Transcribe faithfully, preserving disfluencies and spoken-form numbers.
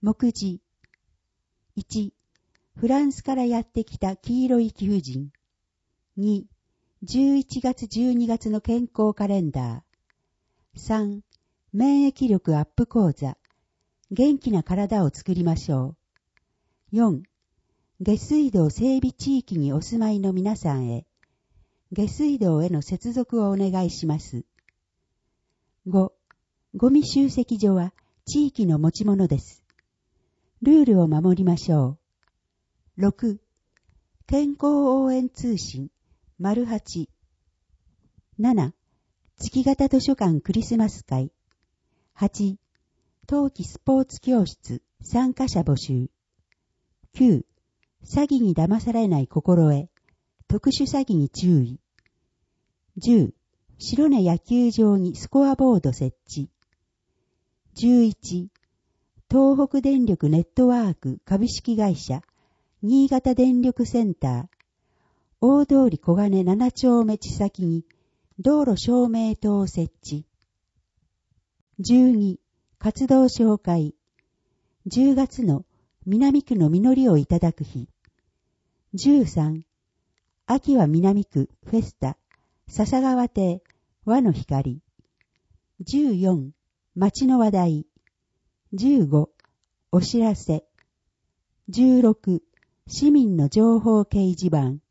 目次。いち、フランスからやってきた黄色い貴婦人。に、じゅういちがつじゅうにがつの健康カレンダー。さん、免疫力アップ講座。元気な体を作りましょう。よん、下水道整備地域にお住まいの皆さんへ、下水道への接続をお願いします。ご、ゴミ集積所は地域の持ち物です。ルールを守りましょう。ろく、健康応援通信、丸はち。なな、月型図書館クリスマス会。はち、冬季スポーツ教室、参加者募集。きゅう、詐欺に騙されない心得、特殊詐欺に注意。じゅう、白根野球場にスコアボード設置。じゅういち、東北電力ネットワーク株式会社、新潟電力センター、大通り小金なな丁目地先に道路照明灯を設置。じゅうに、活動紹介。じゅうがつの南区の実りをいただく日。じゅうさん、秋は南区フェスタ、笹川邸和の光。じゅうよん、街の話題。じゅうご、お知らせ。じゅうろく、市民の情報掲示板。